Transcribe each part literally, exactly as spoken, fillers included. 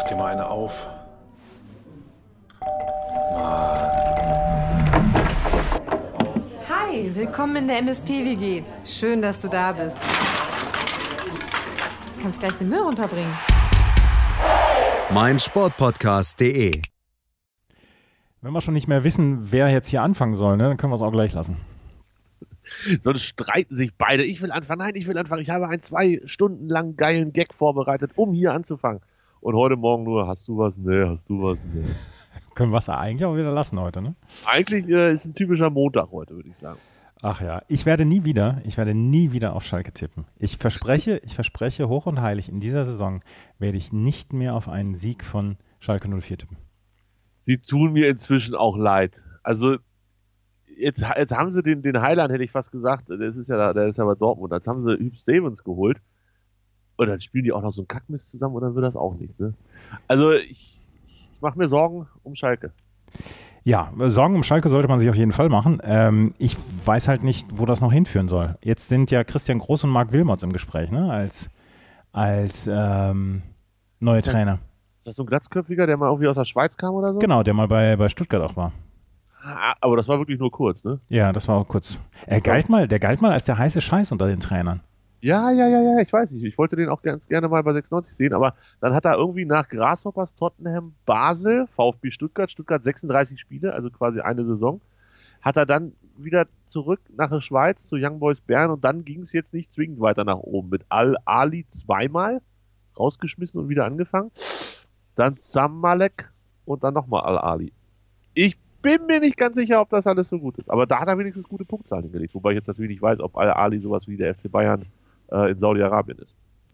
dir mal eine auf. Hi, willkommen in der M S P W G. Schön, dass du da bist. Du kannst gleich den Müll runterbringen. mein Sportpodcast punkt de. Wenn wir schon nicht mehr wissen, wer jetzt hier anfangen soll, ne, dann können wir es auch gleich lassen. Sonst streiten sich beide. Ich will anfangen, nein, ich will anfangen. Ich habe einen zwei Stunden lang geilen Gag vorbereitet, um hier anzufangen. Und heute Morgen nur, hast du was? Nee, hast du was? Nee. Können wir es eigentlich auch wieder lassen heute, ne? Eigentlich äh, ist ein typischer Montag heute, würde ich sagen. Ach ja, ich werde nie wieder, ich werde nie wieder auf Schalke tippen. Ich verspreche, ich verspreche hoch und heilig, in dieser Saison werde ich nicht mehr auf einen Sieg von Schalke null vier tippen. Sie tun mir inzwischen auch leid. Also jetzt, jetzt haben sie den, den Heiland, hätte ich fast gesagt, das ist ja, der ist ja bei Dortmund, jetzt haben sie Hüb Stevens geholt und dann spielen die auch noch so einen Kackmist zusammen und dann wird das auch nichts. Ne? Also ich, ich mache mir Sorgen um Schalke. Ja, Sorgen um Schalke sollte man sich auf jeden Fall machen. Ähm, ich weiß halt nicht, wo das noch hinführen soll. Jetzt sind ja Christian Groß und Marc Wilmots im Gespräch, ne? Als, als ähm, neue ist Trainer. Das, ist das so ein Glatzköpfiger, der mal irgendwie aus der Schweiz kam oder so? Genau, der mal bei, bei Stuttgart auch war. Ah, aber das war wirklich nur kurz, ne? Ja, das war auch kurz. Er galt mal, der galt mal als der heiße Scheiß unter den Trainern. Ja, ja, ja, ja, ich weiß nicht. Ich wollte den auch ganz gerne mal bei sechsundneunzig sehen, aber dann hat er irgendwie nach Grasshoppers, Tottenham, Basel, VfB Stuttgart, Stuttgart sechsunddreißig Spiele, also quasi eine Saison, hat er dann wieder zurück nach der Schweiz zu Young Boys Bern und dann ging es jetzt nicht zwingend weiter nach oben. Mit Al-Ali zweimal rausgeschmissen und wieder angefangen, dann Zamalek und dann nochmal Al-Ali. Ich bin mir nicht ganz sicher, ob das alles so gut ist, aber da hat er wenigstens gute Punktzahlen hingelegt, wobei ich jetzt natürlich nicht weiß, ob Al-Ali sowas wie der F C Bayern in Saudi-Arabien ist.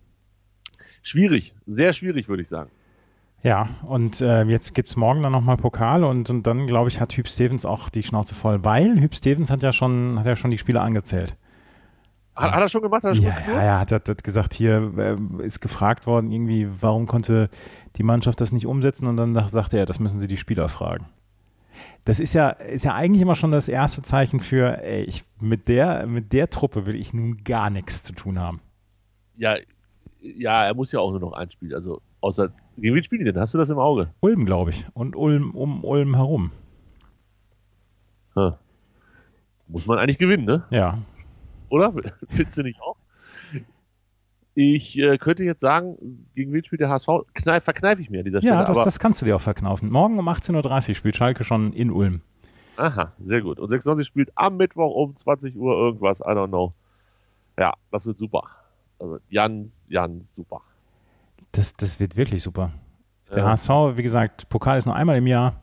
Schwierig, sehr schwierig, würde ich sagen. Ja, und äh, jetzt gibt es morgen dann nochmal Pokal und, und dann, glaube ich, hat Hüb Stevens auch die Schnauze voll, weil Hüb Stevens hat ja schon, hat ja schon die Spiele angezählt. Hat, hat er schon gemacht? Hat er schon ja, ja, ja, hat, hat, hat gesagt, hier äh, ist gefragt worden, irgendwie, warum konnte die Mannschaft das nicht umsetzen und dann sagte er, das müssen sie die Spieler fragen. Das ist ja, ist ja eigentlich immer schon das erste Zeichen für, ey, ich, mit der, mit der Truppe will ich nun gar nichts zu tun haben. Ja, ja, er muss ja auch nur noch einspielen. Also, außer, gegen wen spielen die denn? Hast du das im Auge? Ulm, glaube ich. Und Ulm um Ulm herum. Hm. Muss man eigentlich gewinnen, ne? Ja. Oder? Findest du nicht auch? Ich äh, könnte jetzt sagen, gegen wen spielt der H S V? Kneif, verkneife ich mir an dieser Stelle. Ja, das, aber das kannst du dir auch verknaufen. Morgen um achtzehn Uhr dreißig spielt Schalke schon in Ulm. Aha, sehr gut. Und sechsundneunzig spielt am Mittwoch um zwanzig Uhr irgendwas, I don't know. Ja, das wird super. Also ganz, ganz super. Das, das wird wirklich super. Der Ja. H S V, wie gesagt, Pokal ist nur einmal im Jahr.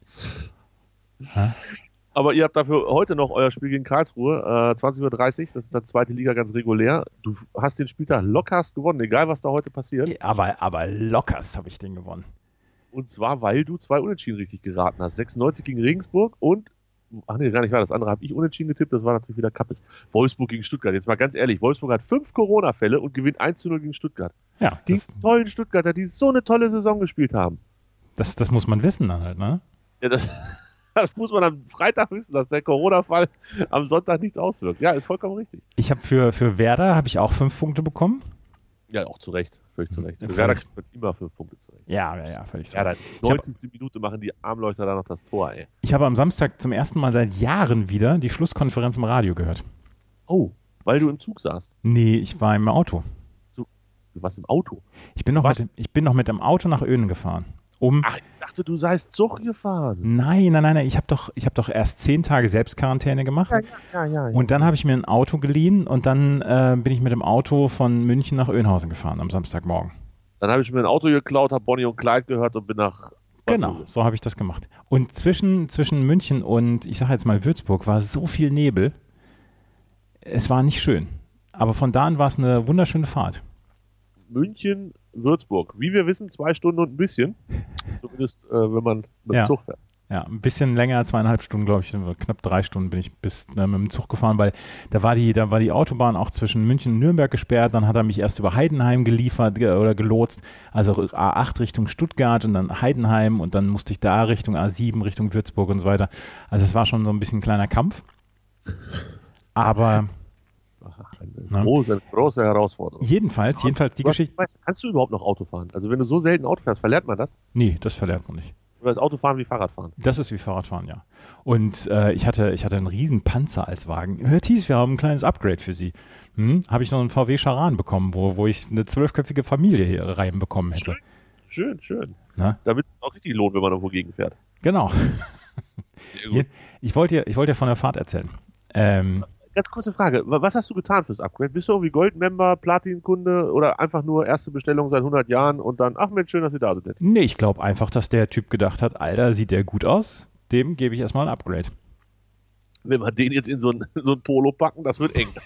Ja. Aber ihr habt dafür heute noch euer Spiel gegen Karlsruhe, äh, zwanzig Uhr dreißig, das ist dann zweite Liga ganz regulär. Du hast den Spieltag lockerst gewonnen, egal was da heute passiert. Aber, aber lockerst habe ich den gewonnen. Und zwar, weil du zwei Unentschieden richtig geraten hast. sechsundneunzig gegen Regensburg und, ach nee, gar nicht wahr, das andere habe ich unentschieden getippt, das war natürlich wieder Kappes. Wolfsburg gegen Stuttgart. Jetzt mal ganz ehrlich, Wolfsburg hat fünf Corona-Fälle und gewinnt eins zu null gegen Stuttgart. Ja, Die das, tollen Stuttgarter, die so eine tolle Saison gespielt haben. das, das muss man wissen dann halt, ne? Ja, das, das muss man am Freitag wissen, dass der Corona-Fall am Sonntag nichts auswirkt. Ja, ist vollkommen richtig. Ich habe für, für Werder habe ich auch fünf Punkte bekommen. Ja, auch zu Recht. Völlig zu Recht. Ja, Für Werder völlig. kriegt man immer fünf Punkte zu Recht. Ja, ja, ja, völlig so. Ja, dann Ich hab- neunzigste Minute machen die Armleuchter da noch das Tor, ey. Ich habe am Samstag zum ersten Mal seit Jahren wieder die Schlusskonferenz im Radio gehört. Oh, weil du im Zug saßt. Nee, ich war im Auto. Du warst im Auto. Ich bin noch, Was? mit, dem- ich bin noch mit dem Auto nach Öhnen gefahren. Um Ach, ich dachte, du seist Zug gefahren. Nein, nein, nein, nein. Ich habe doch, ich hab doch erst zehn Tage Selbstquarantäne gemacht. Ja, ja, ja. ja. Und dann habe ich mir ein Auto geliehen und dann äh, bin ich mit dem Auto von München nach Öhnhausen gefahren am Samstagmorgen. Dann habe ich mir ein Auto geklaut, habe Bonnie und Clyde gehört und bin nach... Genau, so habe ich das gemacht. Und zwischen, zwischen München und, ich sage jetzt mal Würzburg, war so viel Nebel. Es war nicht schön. Aber von da an war es eine wunderschöne Fahrt. München, Würzburg. Wie wir wissen, zwei Stunden und ein bisschen. Zumindest, äh, wenn man mit Ja. dem Zug fährt. Ja, ein bisschen länger, zweieinhalb Stunden, glaube ich, knapp drei Stunden bin ich bis äh, mit dem Zug gefahren, weil da war die, da war die Autobahn auch zwischen München und Nürnberg gesperrt, dann hat er mich erst über Heidenheim geliefert ge- oder gelotst, also A acht Richtung Stuttgart und dann Heidenheim und dann musste ich da Richtung A sieben, Richtung Würzburg und so weiter. Also es war schon so ein bisschen ein kleiner Kampf. Aber Ach, eine Na? große, große Herausforderung. Jedenfalls, jedenfalls die Du hast- Geschichte. weißt, kannst du überhaupt noch Auto fahren? Also wenn du so selten Auto fährst, verlernt man das? Nee, das verlernt man nicht. Oder ist Autofahren wie Fahrradfahren? Das ist wie Fahrradfahren, ja. Und äh, ich hatte, ich hatte einen riesen Panzer als Wagen. Herr Thies, wir haben ein kleines Upgrade für Sie. Hm? Habe ich noch einen V W Charan bekommen, wo, wo ich eine zwölfköpfige Familie hier reinbekommen hätte. Schön, schön. Na? Damit es auch richtig lohnt, wenn man irgendwo gegenfährt. Genau. Sehr Hier, ich wollte dir, ich wollte dir von der Fahrt erzählen. Ähm, Ganz kurze Frage, wa- was hast du getan fürs Upgrade? Bist du irgendwie Gold-Member, Platin-Kunde oder einfach nur erste Bestellung seit hundert Jahren und dann, ach Mensch, schön, dass ihr da seid. nee, ich glaube einfach, dass der Typ gedacht hat, Alter, sieht der gut aus, dem gebe ich erstmal ein Upgrade. Wenn wir den jetzt in so ein, so ein Polo packen, das wird eng.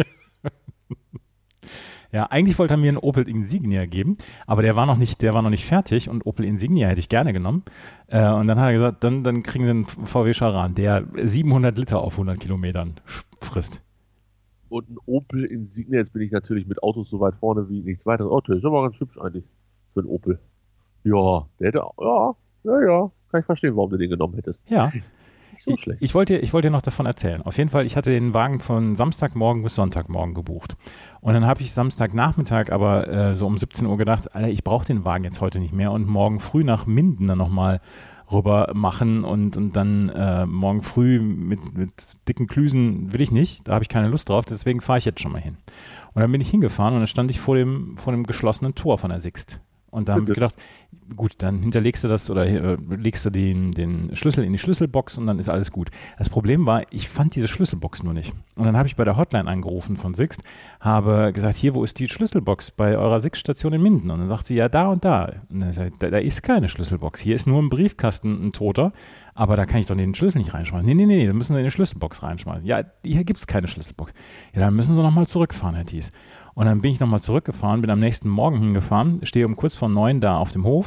Ja, eigentlich wollte er mir einen Opel Insignia geben, aber der war noch nicht, der war noch nicht fertig und Opel Insignia hätte ich gerne genommen. Äh, und dann hat er gesagt, dann, dann kriegen sie einen V W Charan, der siebenhundert Liter auf hundert Kilometern frisst. Und ein Opel Insignia, jetzt bin ich natürlich mit Autos so weit vorne wie nichts weiteres. Oh, der ist aber ganz hübsch eigentlich für einen Opel. Ja, der hätte, ja, ja, ja, kann ich verstehen, warum du den genommen hättest. Ja. Nicht so Ich, schlecht. ich wollte ich wollte dir noch davon erzählen. Auf jeden Fall, ich hatte den Wagen von Samstagmorgen bis Sonntagmorgen gebucht. Und dann habe ich Samstagnachmittag aber äh, so um siebzehn Uhr gedacht, Alter, ich brauche den Wagen jetzt heute nicht mehr und morgen früh nach Minden dann nochmal rüber machen und, und dann äh, morgen früh mit, mit dicken Klüsen will ich nicht, da habe ich keine Lust drauf, deswegen fahre ich jetzt schon mal hin. Und dann bin ich hingefahren und dann stand ich vor dem, vor dem geschlossenen Tor von der Sixt. Und da habe ich gedacht, gut, dann hinterlegst du das oder äh, legst du den, den Schlüssel in die Schlüsselbox und dann ist alles gut. Das Problem war, ich fand diese Schlüsselbox nur nicht. Und dann habe ich bei der Hotline angerufen von Sixt, habe gesagt, hier, wo ist die Schlüsselbox bei eurer Sixt-Station in Minden? Und dann sagt sie, ja, da und da. Und dann sag ich, da, da ist keine Schlüsselbox. Hier ist nur ein Briefkasten, ein toter, aber da kann ich doch den Schlüssel nicht reinschmeißen. Nee, nee, nee, da müssen sie in die Schlüsselbox reinschmeißen. Ja, hier gibt es keine Schlüsselbox. Ja, dann müssen sie nochmal zurückfahren, Herr Thies. Und dann bin ich nochmal zurückgefahren, bin am nächsten Morgen hingefahren, stehe um kurz vor neun da auf dem Hof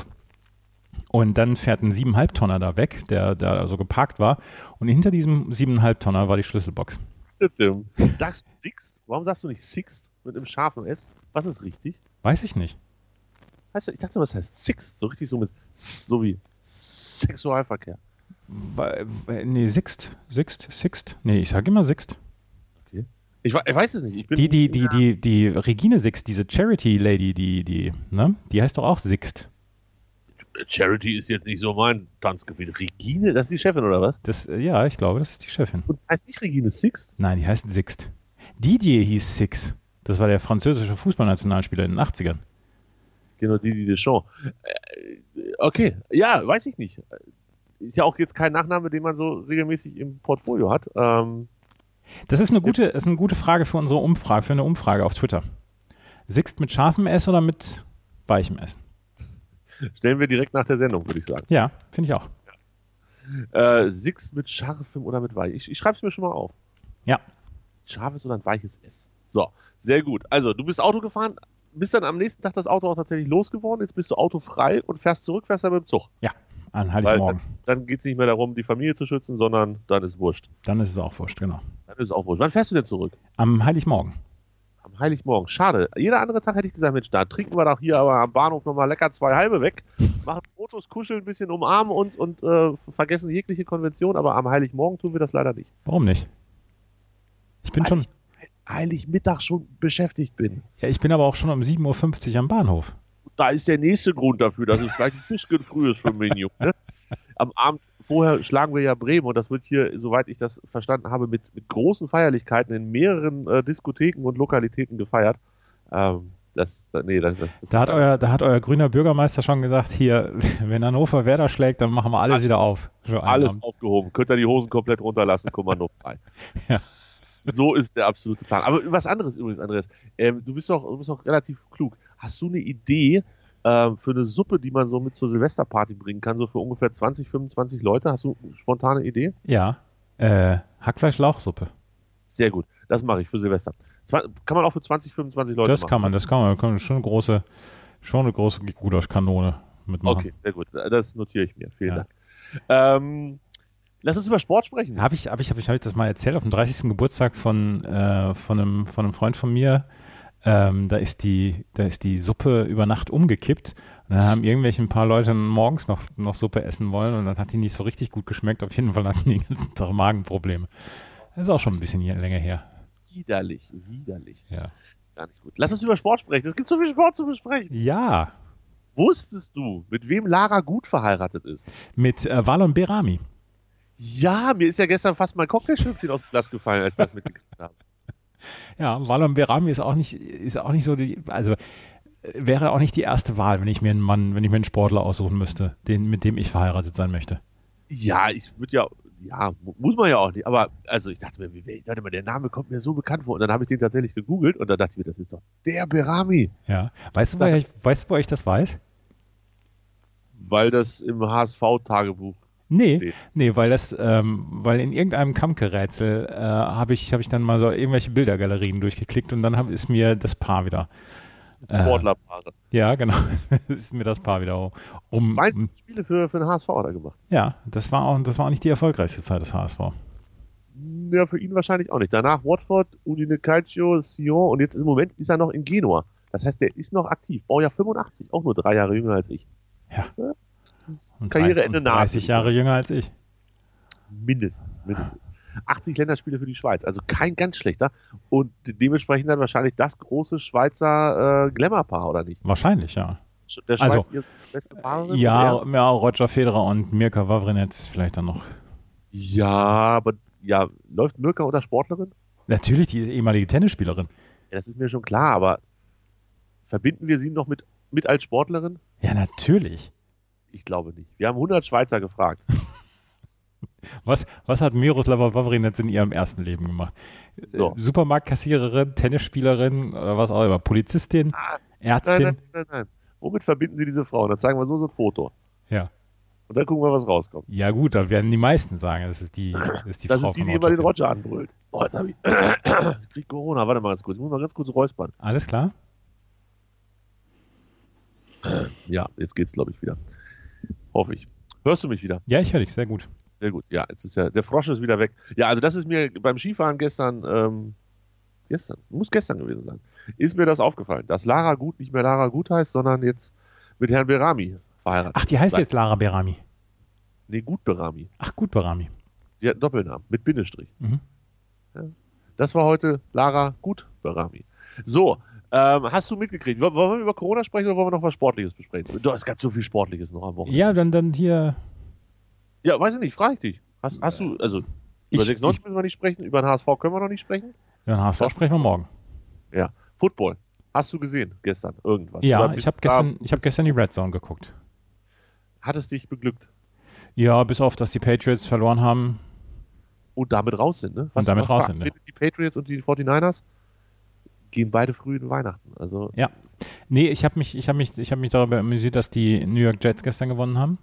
und dann fährt ein siebeneinhalb Tonner da weg, der da so geparkt war und hinter diesem siebeneinhalb Tonner war die Schlüsselbox. Sagst du Sixt? Warum sagst du nicht Sixt mit einem scharfen S? Was ist richtig? Weiß ich nicht. Heißt, ich dachte, was heißt Sixt? So richtig so mit, so wie Sexualverkehr. Wa- Nee, Sixt, Sixt, Sixt. Nee, ich sage immer Sixt. Ich, we- ich weiß es nicht. Ich bin Die, die, die, die, die Regine Sixt, diese Charity-Lady, die, die, ne? Die heißt doch auch Sixt. Charity ist jetzt nicht so mein Tanzgebiet. Regine, das ist die Chefin oder was? Das, äh, ja, ich glaube, das ist die Chefin. Und heißt nicht Regine Sixt? Nein, die heißt Sixt. Didier hieß Six. Das war der französische Fußballnationalspieler in den achtzigern. Genau, Didier Deschamps. Äh, okay, ja, weiß ich nicht. Ist ja auch jetzt kein Nachname, den man so regelmäßig im Portfolio hat. Ähm, Das ist eine gute, ist eine gute Frage für unsere Umfrage, für eine Umfrage auf Twitter. Sixt mit scharfem S oder mit weichem S? stellen wir direkt nach der Sendung, würde ich sagen. Ja, finde ich auch. Äh, Sixt mit scharfem oder mit weich. Ich, ich schreibe es mir schon mal auf. Ja. Scharfes oder ein weiches S. So, sehr gut. Also, du bist Auto gefahren, bist dann am nächsten Tag das Auto auch tatsächlich losgeworden. Jetzt bist du autofrei und fährst zurück, fährst dann mit dem Zug. Ja, an Weil Heiligmorgen. dann, dann geht es nicht mehr darum, die Familie zu schützen, sondern dann ist wurscht. Dann ist es auch wurscht, genau. Dann ist es auch wurscht. Wann fährst du denn zurück? Am Heiligmorgen. Am Heiligmorgen. Schade. Jeder andere Tag hätte ich gesagt, Mensch, da trinken wir doch hier aber am Bahnhof nochmal lecker zwei halbe weg, machen Fotos, kuscheln ein bisschen, umarmen uns und äh, vergessen jegliche Konvention, aber am Heiligmorgen tun wir das leider nicht. Warum nicht? Ich bin Weil schon, ich Heiligmittag schon beschäftigt bin. ja, ich bin aber auch schon um sieben Uhr fünfzig am Bahnhof. Da ist der nächste Grund dafür, dass es vielleicht ein bisschen früh ist für Menu. Ne? Am Abend vorher schlagen wir ja Bremen und das wird hier, soweit ich das verstanden habe, mit, mit großen Feierlichkeiten in mehreren äh, Diskotheken und Lokalitäten gefeiert. Ähm, das, da, nee, das, das, Da hat euer, da hat euer grüner Bürgermeister schon gesagt, hier, wenn Hannover Werder schlägt, dann machen wir alles, Alles. wieder auf. Für einen alles Abend. aufgehoben. Könnt ihr die Hosen komplett runterlassen, Kommando frei. Ja. So ist der absolute Plan. Aber was anderes übrigens, Andreas. Ähm, du bist doch, du bist doch relativ klug. Hast du eine Idee ähm, für eine Suppe, die man so mit zur Silvesterparty bringen kann, so für ungefähr zwanzig, fünfundzwanzig Leute? Hast du eine spontane Idee? Ja, äh, Hackfleisch-Lauchsuppe. Sehr gut. Das mache ich für Silvester. Zwa- kann man auch für zwanzig, fünfundzwanzig Leute Das machen? kann man, das kann man. Da kann man schon eine große, schon eine große Gulaschkanone mitmachen. Okay, sehr gut. Das notiere ich mir. Vielen Ja. Dank. Ähm, lass uns über Sport sprechen. Habe ich, hab ich, hab ich, hab ich das mal erzählt auf dem dreißigsten Geburtstag von, äh, von, einem, von einem Freund von mir. Ähm, da, ist die, da ist die Suppe über Nacht umgekippt. Und dann haben irgendwelche ein paar Leute morgens noch, noch Suppe essen wollen und dann hat die nicht so richtig gut geschmeckt. Auf jeden Fall hatten die den ganzen Tag Magenprobleme. Das ist auch schon ein bisschen hier, länger her. Widerlich, widerlich. Ja. Gar nicht gut. Lass uns über Sport sprechen. Es gibt so viel Sport zu besprechen. Ja. Wusstest du, mit wem Lara Gut verheiratet ist? Mit äh, Valon Behrami. Ja, mir ist ja gestern fast mein Cocktailschüppchen aus dem Glas gefallen, als ich das mitgekriegt habe. Ja, Valon Behrami ist auch nicht, ist auch nicht so die, also wäre auch nicht die erste Wahl, wenn ich mir einen Mann, wenn ich mir einen Sportler aussuchen müsste, den, mit dem ich verheiratet sein möchte. Ja, ich würde ja, ja, muss man ja auch nicht, aber also ich dachte mir, wie, warte mal, der Name kommt mir so bekannt vor und dann habe ich den tatsächlich gegoogelt und da dachte ich mir, das ist doch der Behrami. Ja, weißt du, woher ich, weißt du, wo ich das weiß? Weil das im H S V-Tagebuch Nee, steht. nee, weil das, ähm, weil in irgendeinem Kammke-Rätsel äh, habe ich, hab ich dann mal so irgendwelche Bildergalerien durchgeklickt und dann hab, ist mir das Paar wieder. Äh, Sportlerpaare. Ja, genau, ist mir das Paar wieder um. Meine Spiele für, für den H S V hat er gemacht. Ja, das war auch, das war auch nicht die erfolgreichste Zeit des H S V. Ja, für ihn wahrscheinlich auch nicht. Danach Watford, Udine Calcio, Sion und jetzt im Moment ist er noch in Genua. Das heißt, der ist noch aktiv. Baujahr fünfundachtzig, auch nur drei Jahre jünger als ich. Ja. ja. Und Karriereende dreißig, dreißig Jahre jünger als ich. Mindestens, mindestens. achtzig Länderspiele für die Schweiz, also kein ganz schlechter. Und dementsprechend dann wahrscheinlich das große Schweizer äh, Glamour-Paar, oder nicht? Wahrscheinlich, ja. Der Schweiz Also, ihre beste Fahrerin? Ja, ja, Roger Federer und Mirka Wawrinec vielleicht dann noch. Ja, aber ja, läuft Mirka unter Sportlerin? Natürlich, die ehemalige Tennisspielerin. Ja, das ist mir schon klar, aber verbinden wir sie noch mit, mit als Sportlerin? Ja, natürlich. Ich glaube nicht. Wir haben hundert Schweizer gefragt. Was, was hat Miroslava Wawrinec in ihrem ersten Leben gemacht? So. Äh, Supermarktkassiererin, Tennisspielerin oder was auch immer, Polizistin, Ah, Ärztin. Nein, nein, nein, nein. Womit verbinden Sie diese Frau? Dann zeigen wir so, so ein Foto. Ja. Und dann gucken wir, was rauskommt. Ja gut, da werden die meisten sagen, das ist die, das ist die Das Frau ist die, von die immer den Federer. Roger anbrüllt. Oh, jetzt hab ich, ich krieg Corona. Warte mal ganz kurz. Ich muss mal ganz kurz räuspern. Alles klar? Ja, jetzt geht's, glaube ich, wieder. Hoffe ich. Hörst du mich wieder? Ja, ich höre dich, sehr gut. Sehr gut. Ja, jetzt ist ja, der Frosch ist wieder weg. Ja, also das ist mir beim Skifahren gestern, ähm, gestern, muss gestern gewesen sein, ist mir das aufgefallen, dass Lara Gut nicht mehr Lara Gut heißt, sondern jetzt mit Herrn Behrami verheiratet. Ach, die heißt Nein. jetzt Lara Behrami. Nee, Gut Behrami. Ach, gut, Behrami. Die hat einen Doppelnamen mit Bindestrich. Mhm. Ja. Das war heute Lara Gut Behrami. So, ähm, hast du mitgekriegt? Wollen wir über Corona sprechen oder wollen wir noch was Sportliches besprechen? Doch, es gab so viel Sportliches noch am Wochenende. Ja, dann, dann hier. Ja, weiß ich nicht, frage ich dich. Hast, hast du, also über Ich- sechsundneunzig ich- müssen wir nicht sprechen, über den H S V können wir noch nicht sprechen. Ja, den H S V sprechen wir morgen. Ja, Football. Hast du gesehen gestern irgendwas? Ja, Oder bist ich habe du da- gestern, ich hab gestern die Red Zone geguckt. Hat es dich beglückt Ja, bis auf, dass die Patriots verloren haben. und damit raus sind, ne? Und damit was raus sind, verabredet Die Patriots und die forty-niners gehen beide früh in Weihnachten. Also Ja. Nee, ich habe mich, ich habe mich, ich habe mich darüber amüsiert, dass die New York Jets gestern gewonnen haben.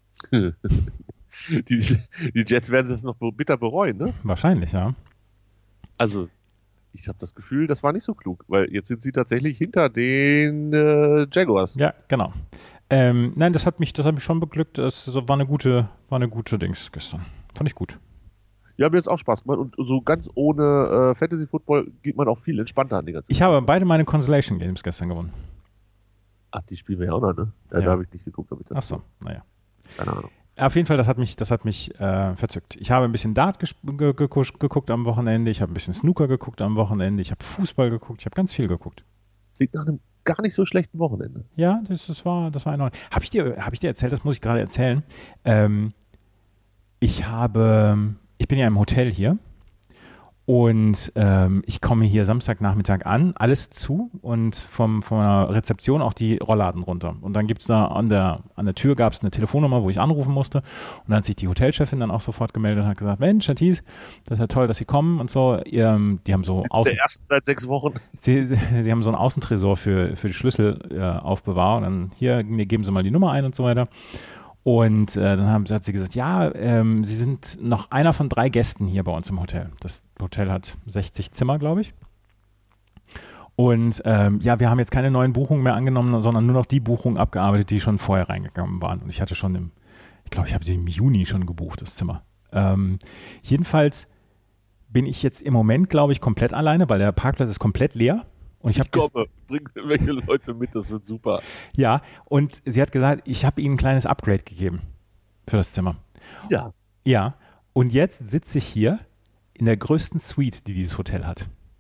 die, die Jets werden es noch bitter bereuen, ne? Wahrscheinlich, ja. Also ich habe das Gefühl, das war nicht so klug, weil jetzt sind sie tatsächlich hinter den äh, Jaguars. Ja, genau. Ähm, nein, das hat mich, das hat mich schon beglückt. Das war eine gute, war eine gute Dings gestern. Fand ich gut. Ja, mir jetzt auch Spaß gemacht und so ganz ohne äh, Fantasy Football geht man auch viel entspannter an die ganze Zeit. Ich habe beide meine Consolation Games gestern gewonnen. Ach, die spielen wir ja auch noch, ne? Ja, Ja. Da habe ich nicht geguckt, ob ich das. Ach so, naja. Keine Ahnung. Auf jeden Fall, das hat mich, das hat mich äh, verzückt. Ich habe ein bisschen Dart gesp- ge- ge- geguckt am Wochenende, ich habe ein bisschen Snooker geguckt am Wochenende, ich habe Fußball geguckt, ich habe ganz viel geguckt. Klingt nach einem gar nicht so schlechten Wochenende. Ja, das, das war, das war in Ordnung. Habe ich dir, habe ich dir erzählt, das muss ich gerade erzählen. Ähm, ich habe, ich bin ja im Hotel hier und ähm, ich komme hier Samstagnachmittag an, alles zu und vom, von der Rezeption auch die Rollladen runter. Und dann gibt es da an der, an der Tür gab es eine Telefonnummer, wo ich anrufen musste. Und dann hat sich die Hotelchefin dann auch sofort gemeldet und hat gesagt, Mensch, Herr Thies, das ist ja toll, dass Sie kommen und so. Ihr, die haben so Außen, Der erste seit sechs Wochen. Sie, Sie haben so einen Außentresor für, für die Schlüssel äh, aufbewahrt und dann hier, mir geben Sie mal die Nummer ein und so weiter. Und äh, dann haben, hat sie gesagt, ja, ähm, Sie sind noch einer von drei Gästen hier bei uns im Hotel. Das Hotel hat sechzig Zimmer, glaube ich. Und ähm, ja, wir haben jetzt keine neuen Buchungen mehr angenommen, sondern nur noch die Buchungen abgearbeitet, die schon vorher reingegangen waren. Und ich hatte schon im, ich glaube, ich habe die im Juni schon gebucht, das Zimmer. Ähm, jedenfalls bin ich jetzt im Moment, glaube ich, komplett alleine, weil der Parkplatz ist komplett leer. Und ich, Ich habe komme, bring welche Leute mit, das wird super. ja, und sie hat gesagt, ich habe ihnen ein kleines Upgrade gegeben für das Zimmer. Ja. Ja, und jetzt sitze ich hier in der größten Suite, die dieses Hotel hat.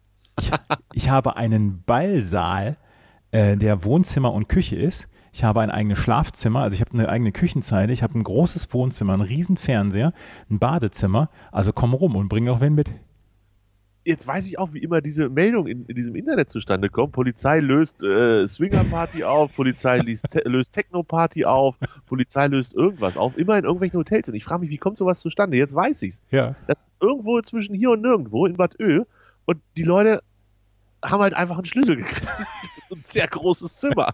Ich, ich habe einen Ballsaal, äh, der Wohnzimmer und Küche ist. Ich habe ein eigenes Schlafzimmer, also ich habe eine eigene Küchenzeile, ich habe ein großes Wohnzimmer, einen riesen Fernseher, ein Badezimmer. Also komm rum und bring doch wen mit. Jetzt weiß ich auch, wie immer diese Meldung in, in diesem Internet zustande kommt. Polizei löst äh, Swingerparty auf, Polizei löst, te- löst Techno-Party auf, Polizei löst irgendwas auf, immer in irgendwelchen Hotels. Und ich frage mich, wie kommt sowas zustande? Jetzt weiß ich's. Ja. Das ist irgendwo zwischen hier und nirgendwo in Bad Ö. Und die Leute haben halt einfach einen Schlüssel gekriegt. Ein sehr großes Zimmer.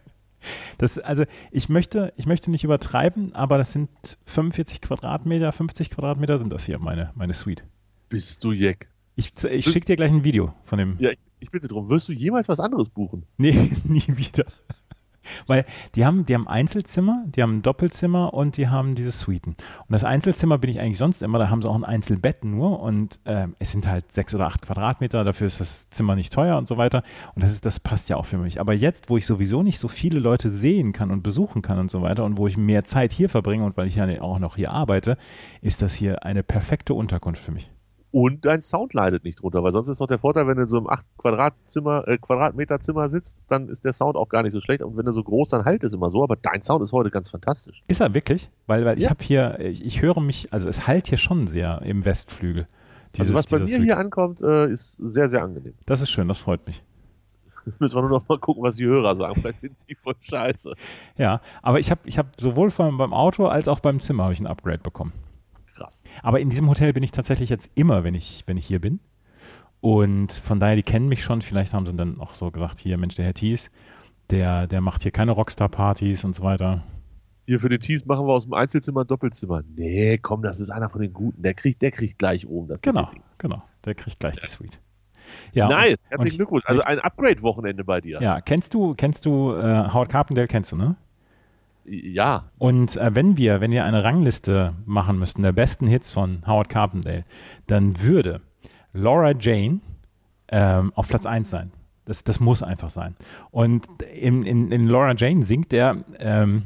Das, also ich möchte, ich möchte nicht übertreiben, aber das sind fünfundvierzig Quadratmeter, fünfzig Quadratmeter sind das hier, meine, meine Suite. Bist du Jeck? Ich, ich schicke dir gleich ein Video von dem. Ja, ich bitte drum. Wirst du jemals was anderes buchen? Nee, nie wieder. Weil die haben, die haben Einzelzimmer, die haben ein Doppelzimmer und die haben diese Suiten. Und das Einzelzimmer bin ich eigentlich sonst immer, da haben sie auch ein Einzelbett nur und äh, es sind halt sechs oder acht Quadratmeter, dafür ist das Zimmer nicht teuer und so weiter. Und das ist, das passt ja auch für mich. Aber jetzt, wo ich sowieso nicht so viele Leute sehen kann und besuchen kann und so weiter und wo ich mehr Zeit hier verbringe und weil ich ja auch noch hier arbeite, ist das hier eine perfekte Unterkunft für mich. Und dein Sound leidet nicht drunter, weil sonst ist doch der Vorteil, wenn du in so einem acht Quadratzimmer, äh, Quadratmeter Zimmer sitzt, dann ist der Sound auch gar nicht so schlecht. Und wenn er so groß, dann halt es immer so. Aber dein Sound ist heute ganz fantastisch. Ist er wirklich? Weil, weil ja. ich habe hier, ich, ich höre mich, also es halt hier schon sehr im Westflügel. Dieses, also was bei mir Suite. Hier ankommt, äh, ist sehr, sehr angenehm. Das ist schön, das freut mich. Müssen wir nur noch mal gucken, was die Hörer sagen. Vielleicht sind die voll scheiße. Ja, aber ich habe ich hab sowohl beim, beim Auto als auch beim Zimmer habe ich ein Upgrade bekommen. Krass. Aber in diesem Hotel bin ich tatsächlich jetzt immer, wenn ich, wenn ich hier bin. Und von daher, die kennen mich schon. Vielleicht haben sie dann auch so gesagt, hier, Mensch, der Herr Thies, der, der macht hier keine Rockstar-Partys und so weiter. Hier für den Thies machen wir aus dem Einzelzimmer ein Doppelzimmer. Nee, komm, das ist einer von den Guten. Der kriegt, der kriegt gleich oben das. Genau, genau. Der kriegt gleich ja. die Suite. Ja, nice, und, herzlichen Glückwunsch. Also ein Upgrade-Wochenende bei dir. Ja, kennst du, kennst du äh, Howard Carpendale, kennst du, ne? Ja. Und äh, wenn wir, wenn wir eine Rangliste machen müssten, der besten Hits von Howard Carpendale, dann würde Laura Jane ähm, auf Platz eins sein. Das, das muss einfach sein. Und in, in, in Laura Jane singt er ähm,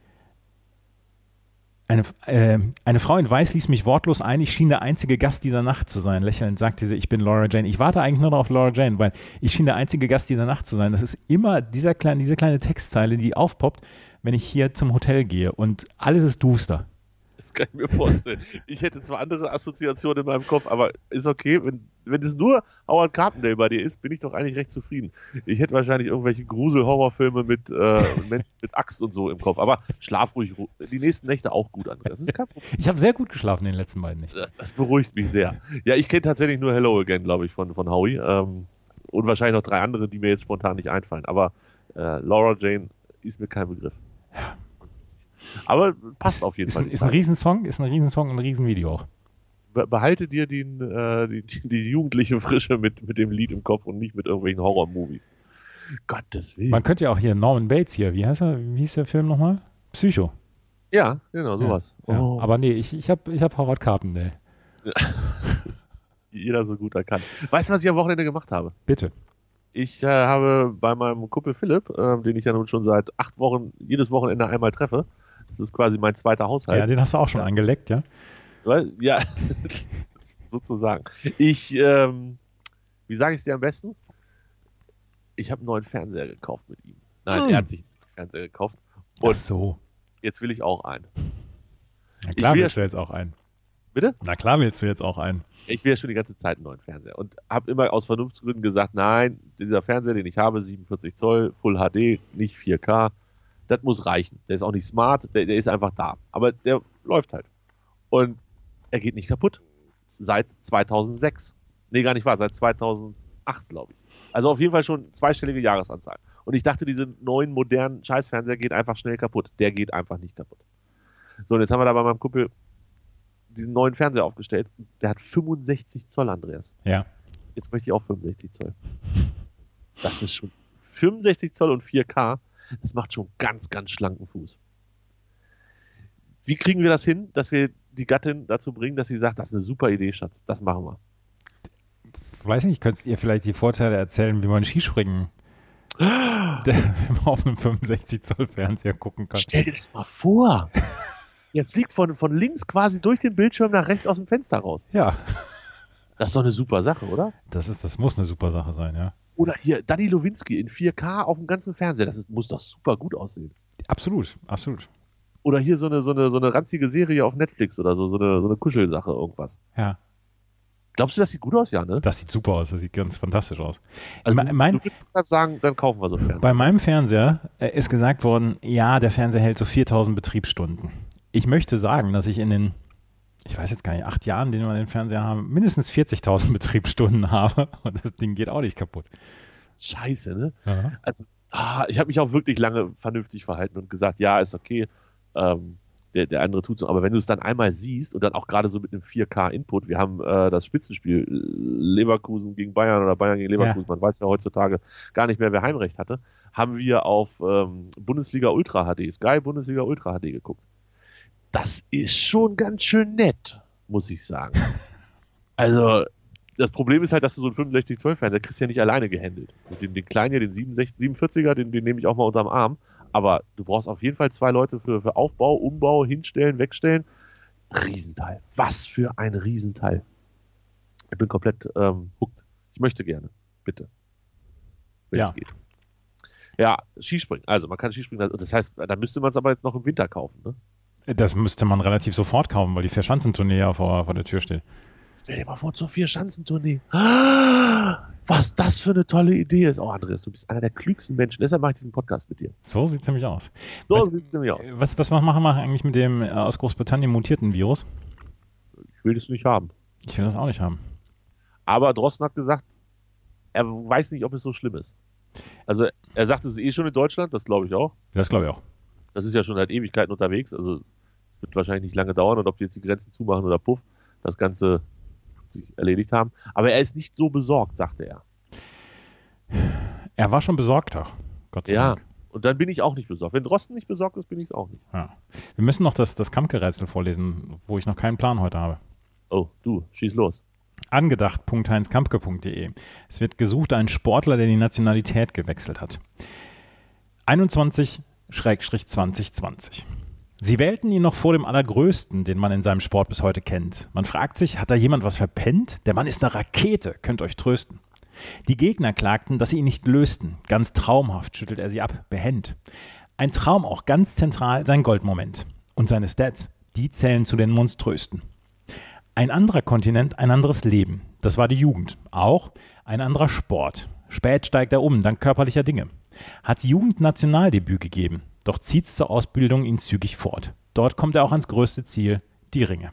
eine, äh, eine Frau in Weiß ließ mich wortlos ein, ich schien der einzige Gast dieser Nacht zu sein. Lächelnd sagte sie, ich bin Laura Jane. Ich warte eigentlich nur noch auf Laura Jane, weil ich schien der einzige Gast dieser Nacht zu sein. Das ist immer dieser kleine, diese kleine Textzeile, die aufpoppt, wenn ich hier zum Hotel gehe und alles ist duster. Das kann ich mir vorstellen. Ich hätte zwar andere Assoziationen in meinem Kopf, aber ist okay. Wenn, wenn es nur Howard Carpendale bei dir ist, bin ich doch eigentlich recht zufrieden. Ich hätte wahrscheinlich irgendwelche Grusel-Horrorfilme mit, äh, mit, mit Axt und so im Kopf. Aber schlaf ruhig die nächsten Nächte auch gut, Andreas. Das ist kein Problem. Ich habe sehr gut geschlafen in den letzten beiden Nächten. Das, das beruhigt mich sehr. Ja, ich kenne tatsächlich nur Hello Again, glaube ich, von, von Howie. Ähm, und wahrscheinlich noch drei andere, die mir jetzt spontan nicht einfallen. Aber äh, Laura Jane ist mir kein Begriff. Aber passt ist, auf jeden ist Fall. Ein, ist ein Riesensong, ist ein Riesensong und ein Riesenvideo auch. Be- behalte dir den, äh, die, die jugendliche Frische mit, mit dem Lied im Kopf und nicht mit irgendwelchen Horror-Movies. Gottes Willen. Man könnte ja auch hier Norman Bates hier, wie heißt er, wie hieß der Film nochmal? Psycho. Ja, genau, sowas. Ja, oh. ja. Aber nee, ich, ich habe ich hab Howard Carpendale. Jeder so gut erkannt. Weißt du, was ich am Wochenende gemacht habe? Bitte. Ich äh, habe bei meinem Kumpel Philipp, äh, den ich ja nun schon seit acht Wochen jedes Wochenende einmal treffe, das ist quasi mein zweiter Haushalt. Ja, den hast du auch schon ja. angeleckt, ja? Weil, ja, sozusagen. Ich, ähm, wie sage ich es dir am besten? Ich habe einen neuen Fernseher gekauft mit ihm. Nein, hm. er hat sich einen Fernseher gekauft. Und Ach so. Jetzt will ich auch einen. Na klar will willst du jetzt auch einen. Bitte? Na klar willst du jetzt auch einen. Ich will ja schon die ganze Zeit einen neuen Fernseher und habe immer aus Vernunftsgründen gesagt, nein, dieser Fernseher, den ich habe, siebenundvierzig Zoll, Full H D, nicht vier K, das muss reichen. Der ist auch nicht smart, der, der ist einfach da. Aber der läuft halt. Und er geht nicht kaputt. Seit zweitausendsechs. Nee, gar nicht wahr, seit zweitausendacht, glaube ich. Also auf jeden Fall schon zweistellige Jahresanzahl. Und ich dachte, diese neuen, modernen Scheißfernseher geht einfach schnell kaputt. Der geht einfach nicht kaputt. So, und jetzt haben wir da bei meinem Kumpel diesen neuen Fernseher aufgestellt. Der hat fünfundsechzig Zoll, Andreas. Ja. Jetzt möchte ich auch fünfundsechzig Zoll. Das ist schon fünfundsechzig Zoll und vier K. Das macht schon ganz, ganz schlanken Fuß. Wie kriegen wir das hin, dass wir die Gattin dazu bringen, dass sie sagt, das ist eine super Idee, Schatz. Das machen wir. Ich weiß nicht, könntest ihr vielleicht die Vorteile erzählen, wie man Skispringen auf einem fünfundsechzig Zoll Fernseher gucken kann? Stell dir das mal vor. Jetzt fliegt von, von links quasi durch den Bildschirm nach rechts aus dem Fenster raus. Ja. Das ist doch eine super Sache, oder? Das ist, das muss eine super Sache sein, ja. Oder hier, Danny Lowinski in vier K auf dem ganzen Fernseher. Das ist, muss doch super gut aussehen. Absolut, absolut. Oder hier so eine, so eine, so eine ranzige Serie auf Netflix oder so, so eine, so eine Kuschelsache, irgendwas. Ja. Glaubst du, das sieht gut aus, ja, ne? Das sieht super aus, das sieht ganz fantastisch aus. Also, Me- mein, du willst sagen, dann kaufen wir so einen Fernseher. Bei meinem Fernseher äh, ist gesagt worden, ja, der Fernseher hält so viertausend Betriebsstunden. Ich möchte sagen, dass ich in den, ich weiß jetzt gar nicht, acht Jahren, den wir den Fernseher haben, mindestens vierzigtausend Betriebsstunden habe und das Ding geht auch nicht kaputt. Scheiße, ne? Ja. Also, ah, ich habe mich auch wirklich lange vernünftig verhalten und gesagt, ja, ist okay, ähm, der, der andere tut so. Aber wenn du es dann einmal siehst und dann auch gerade so mit einem vier K-Input, wir haben äh, das Spitzenspiel Leverkusen gegen Bayern oder Bayern gegen Leverkusen, ja. Man weiß ja heutzutage gar nicht mehr, wer Heimrecht hatte, haben wir auf ähm, Bundesliga Ultra H D, Sky Bundesliga Ultra H D geguckt. Das ist schon ganz schön nett, muss ich sagen. Also, das Problem ist halt, dass du so einen fünfundsechzig Zoll Fernseher kriegst ja nicht alleine gehandelt. Den, den kleinen hier, den siebenundvierziger, den, den nehme ich auch mal unterm Arm. Aber du brauchst auf jeden Fall zwei Leute für, für Aufbau, Umbau, hinstellen, wegstellen. Riesenteil. Was für ein Riesenteil. Ich bin komplett ähm, hooked. Ich möchte gerne. Bitte. Wenn ja. es geht. Ja, Skispringen. Also man kann Skispringen. Das heißt, da müsste man es aber jetzt noch im Winter kaufen, ne? Das müsste man relativ sofort kaufen, weil die Vierschanzentournee ja vor, vor der Tür steht. Stell dir mal vor, zur Vier-Schanzentournee. Was das für eine tolle Idee ist. Oh, Andreas, du bist einer der klügsten Menschen. Deshalb mache ich diesen Podcast mit dir. So sieht es nämlich aus. So sieht es nämlich aus. Was, was machen wir eigentlich mit dem aus Großbritannien mutierten Virus? Ich will das nicht haben. Ich will das auch nicht haben. Aber Drosten hat gesagt, er weiß nicht, ob es so schlimm ist. Also er sagt, es ist eh schon in Deutschland, das glaube ich auch. Das glaube ich auch. Das ist ja schon seit Ewigkeiten unterwegs, also wird wahrscheinlich nicht lange dauern und ob die jetzt die Grenzen zumachen oder puff, das Ganze sich erledigt haben. Aber er ist nicht so besorgt, sagte er. Er war schon besorgter, Gott sei ja, Dank. Und dann bin ich auch nicht besorgt. Wenn Drosten nicht besorgt ist, bin ich es auch nicht. Ja. Wir müssen noch das, das Kampke-Rätsel vorlesen, wo ich noch keinen Plan heute habe. Oh, du, schieß los. Angedacht punkt heinz kampke punkt de. Es wird gesucht, ein Sportler, der die Nationalität gewechselt hat. einundzwanzig zwanzig zwanzig. Sie wählten ihn noch vor dem Allergrößten, den man in seinem Sport bis heute kennt. Man fragt sich, hat da jemand was verpennt? Der Mann ist eine Rakete, könnt euch trösten. Die Gegner klagten, dass sie ihn nicht lösten. Ganz traumhaft schüttelt er sie ab, behend. Ein Traum auch ganz zentral sein Goldmoment. Und seine Stats, die zählen zu den Monströsten. Ein anderer Kontinent, ein anderes Leben. Das war die Jugend. Auch ein anderer Sport. Spät steigt er um, dank körperlicher Dinge. Hat Jugendnationaldebüt gegeben. Doch zieht's zur Ausbildung ihn zügig fort. Dort kommt er auch ans größte Ziel, die Ringe.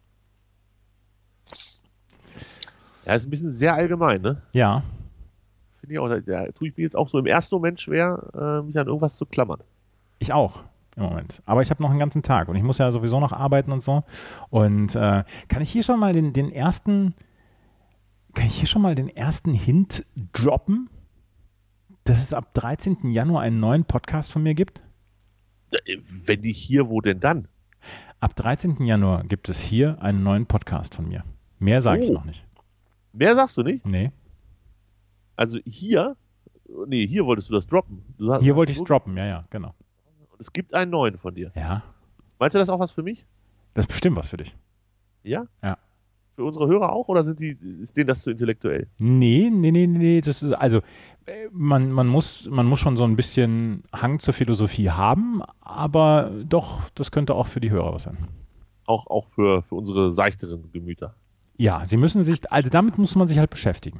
Ja, ist ein bisschen sehr allgemein, ne? Ja. Finde ich auch, da tue ich mir jetzt auch so im ersten Moment schwer, äh, mich an irgendwas zu klammern. Ich auch im Moment. Aber ich habe noch einen ganzen Tag und ich muss ja sowieso noch arbeiten und so. Und äh, kann ich hier schon mal den, den ersten, kann ich hier schon mal den ersten Hint droppen, dass es ab dreizehnten Januar einen neuen Podcast von mir gibt? Wenn nicht hier, wo denn dann? Ab dreizehnten Januar gibt es hier einen neuen Podcast von mir. Mehr sage oh. ich noch nicht. Mehr sagst du nicht? Nee. Also hier, nee, hier wolltest du das droppen. Du hast, hier wollte ich es droppen, ja, ja, genau. Und es gibt einen neuen von dir. Ja. Meinst du das auch was für mich? Das ist bestimmt was für dich. Ja? Ja. Für unsere Hörer auch oder sind die, ist denen das zu intellektuell? Nee, nee, nee, nee, das ist, also man, man, muss, man muss schon so ein bisschen Hang zur Philosophie haben, aber doch, das könnte auch für die Hörer was sein. Auch, auch für, für unsere seichteren Gemüter. Ja, sie müssen sich, also damit muss man sich halt beschäftigen.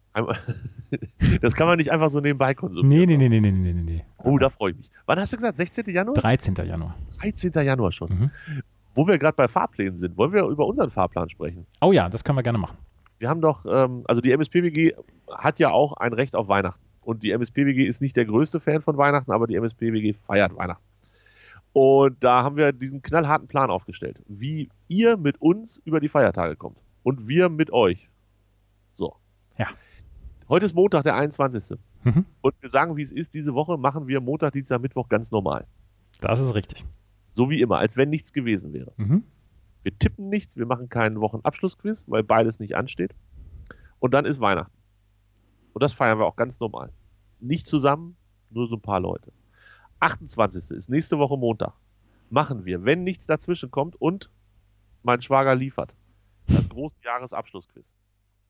Das kann man nicht einfach so nebenbei konsumieren. Nee, nee, nee, nee, nee, nee, nee. Oh, da freue ich mich. Wann hast du gesagt? sechzehnten Januar? dreizehnten Januar. dreizehnten Januar schon. Mhm. Wo wir gerade bei Fahrplänen sind, wollen wir über unseren Fahrplan sprechen? Oh ja, das können wir gerne machen. Wir haben doch, ähm, also die M S P W G hat ja auch ein Recht auf Weihnachten. Und die M S P W G ist nicht der größte Fan von Weihnachten, aber die M S P W G feiert Weihnachten. Und da haben wir diesen knallharten Plan aufgestellt, wie ihr mit uns über die Feiertage kommt. Und wir mit euch. So. Ja. Heute ist Montag, der einundzwanzigste Mhm. Und wir sagen, wie es ist, diese Woche machen wir Montag, Dienstag, Mittwoch ganz normal. Das ist richtig. So wie immer, als wenn nichts gewesen wäre. Mhm. Wir tippen nichts, wir machen keinen Wochenabschlussquiz, weil beides nicht ansteht. Und dann ist Weihnachten. Und das feiern wir auch ganz normal. Nicht zusammen, nur so ein paar Leute. achtundzwanzigste ist nächste Woche Montag. Machen wir, wenn nichts dazwischen kommt und mein Schwager liefert. Das große Jahresabschlussquiz.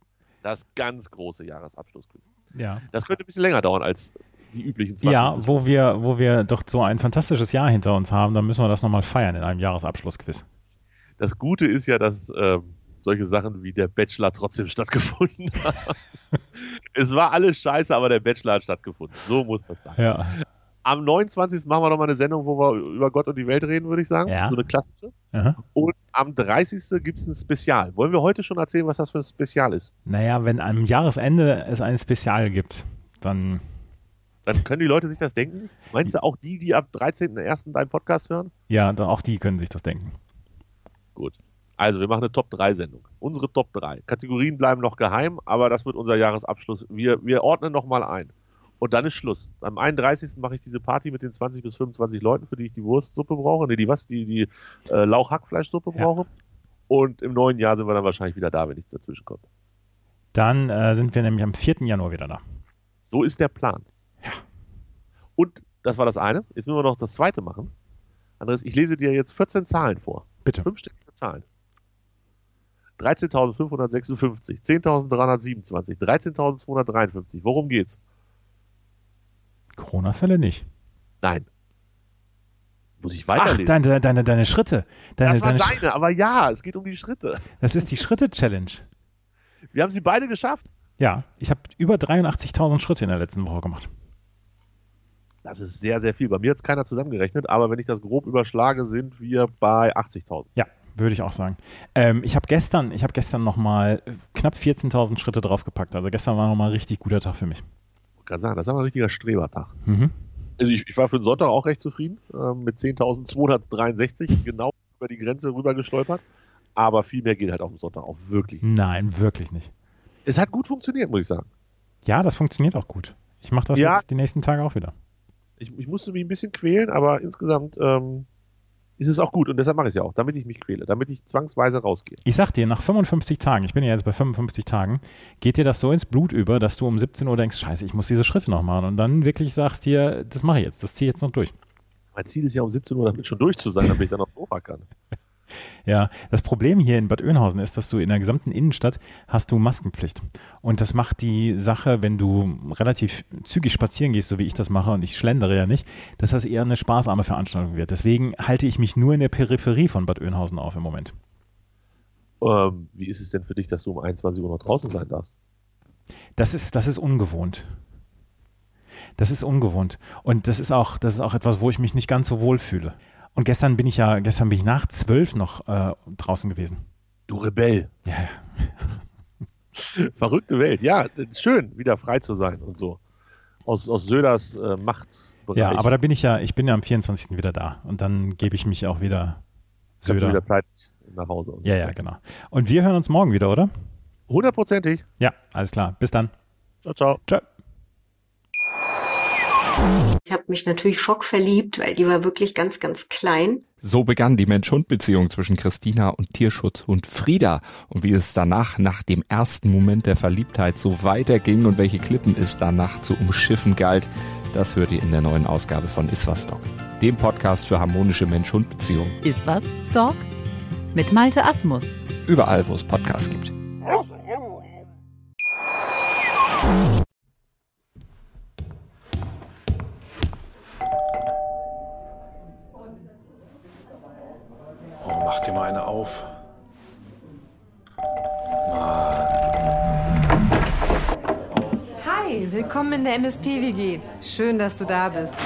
Das ganz große Jahresabschlussquiz. Ja. Das könnte ein bisschen länger dauern als die üblichen zwanzig. Ja, wo wir, wo wir doch so ein fantastisches Jahr hinter uns haben, dann müssen wir das nochmal feiern in einem Jahresabschlussquiz. Das Gute ist ja, dass äh, solche Sachen wie der Bachelor trotzdem stattgefunden haben. Es war alles scheiße, aber der Bachelor hat stattgefunden. So muss das sein. Ja. Am neunundzwanzigsten machen wir nochmal eine Sendung, wo wir über Gott und die Welt reden, würde ich sagen. Ja. So eine klassische. Aha. Und am dreißigsten gibt es ein Spezial. Wollen wir heute schon erzählen, was das für ein Spezial ist? Naja, wenn am Jahresende es ein Spezial gibt, dann... Dann können die Leute sich das denken? Meinst du auch die, die ab dreizehnten ersten deinen Podcast hören? Ja, dann auch die können sich das denken. Gut. Also, wir machen eine Top drei Sendung. Unsere Top drei. Kategorien bleiben noch geheim, aber das wird unser Jahresabschluss. Wir, wir ordnen nochmal ein. Und dann ist Schluss. Am einunddreißigsten mache ich diese Party mit den zwanzig bis fünfundzwanzig Leuten, für die ich die Wurstsuppe brauche. Nee, die was? Die, die äh, Lauch-Hackfleischsuppe Ja. brauche. Und im neuen Jahr sind wir dann wahrscheinlich wieder da, wenn nichts dazwischen kommt. Dann äh, sind wir nämlich am vierten Januar wieder da. So ist der Plan. Ja. Und das war das eine. Jetzt müssen wir noch das zweite machen. Andreas, ich lese dir jetzt vierzehn Zahlen vor. Bitte. Fünfstellige Zahlen. dreizehntausendfünfhundertsechsundfünfzig, zehntausenddreihundertsiebenundzwanzig, dreizehntausendzweihundertdreiundfünfzig. Worum geht's? Corona-Fälle nicht. Nein. Muss ich Ach, weiterlesen? deine, deine, deine Schritte. Deine, das war deine deine, Sch- aber ja, es geht um die Schritte. Das ist die Schritte-Challenge. Wir haben sie beide geschafft. Ja, ich habe über dreiundachtzigtausend Schritte in der letzten Woche gemacht. Das ist sehr, sehr viel. Bei mir hat es keiner zusammengerechnet, aber wenn ich das grob überschlage, sind wir bei achtzigtausend. Ja, würde ich auch sagen. Ähm, ich habe gestern, ich habe gestern nochmal knapp vierzehntausend Schritte draufgepackt. Also gestern war nochmal ein richtig guter Tag für mich. Ich kann sagen, das ist aber ein richtiger Strebertag. Mhm. Also ich, ich war für den Sonntag auch recht zufrieden, äh, mit zehntausendzweihundertdreiundsechzig, genau über die Grenze rüber gestolpert. Aber viel mehr geht halt auf dem Sonntag auch wirklich. Nein, wirklich nicht. Es hat gut funktioniert, muss ich sagen. Ja, das funktioniert auch gut. Ich mache das Ja. jetzt die nächsten Tage auch wieder. Ich, ich musste mich ein bisschen quälen, aber insgesamt ähm, ist es auch gut. Und deshalb mache ich es ja auch, damit ich mich quäle, damit ich zwangsweise rausgehe. Ich sag dir, nach fünfundfünfzig Tagen, ich bin ja jetzt bei fünfundfünfzig Tagen, geht dir das so ins Blut über, dass du um siebzehn Uhr denkst, scheiße, ich muss diese Schritte noch machen. Und dann wirklich sagst dir, das mache ich jetzt, das ziehe ich jetzt noch durch. Mein Ziel ist ja um siebzehn Uhr damit schon durch zu sein, damit ich dann auf Sofa kann. Ja, das Problem hier in Bad Oeynhausen ist, dass du in der gesamten Innenstadt hast du Maskenpflicht. Und das macht die Sache, wenn du relativ zügig spazieren gehst, so wie ich das mache, und ich schlendere ja nicht, dass das eher eine sparsame Veranstaltung wird. Deswegen halte ich mich nur in der Peripherie von Bad Oeynhausen auf im Moment. Ähm, wie ist es denn für dich, dass du um einundzwanzig Uhr noch draußen sein darfst? Das ist, das ist ungewohnt. Das ist ungewohnt. Und das ist auch, das ist auch etwas, wo ich mich nicht ganz so wohl fühle. Und gestern bin ich ja, gestern bin ich nach zwölf noch äh, draußen gewesen. Du Rebell. Ja, Verrückte Welt. Ja, schön, wieder frei zu sein und so. Aus, aus Söders äh, Machtbereich. ja, aber da bin ich ja, ich bin ja am vierundzwanzigsten wieder da. Und dann gebe ich mich auch wieder Kannst du Söder. wieder Zeit nach Hause. Und Ja, ja, genau. Und wir hören uns morgen wieder, oder? Hundertprozentig. Ja, alles klar. Bis dann. Ciao, ciao. Ciao. Ich habe mich natürlich schockverliebt, weil die war wirklich ganz, ganz klein. So begann die Mensch-Hund-Beziehung zwischen Christina und Tierschutzhund Frieda. Und wie es danach, nach dem ersten Moment der Verliebtheit, so weiterging und welche Klippen es danach zu umschiffen galt, das hört ihr in der neuen Ausgabe von Iswas Dog, dem Podcast für harmonische Mensch-Hund-Beziehungen. Iswas, Dog? Mit Malte Asmus. Überall, wo es Podcasts gibt. Oh, mach dir mal eine auf. Hi, willkommen in der M S P W G. Schön, dass du da bist.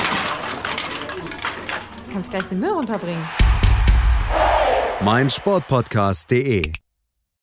Du kannst gleich den Müll runterbringen. mein Sportpodcast punkt de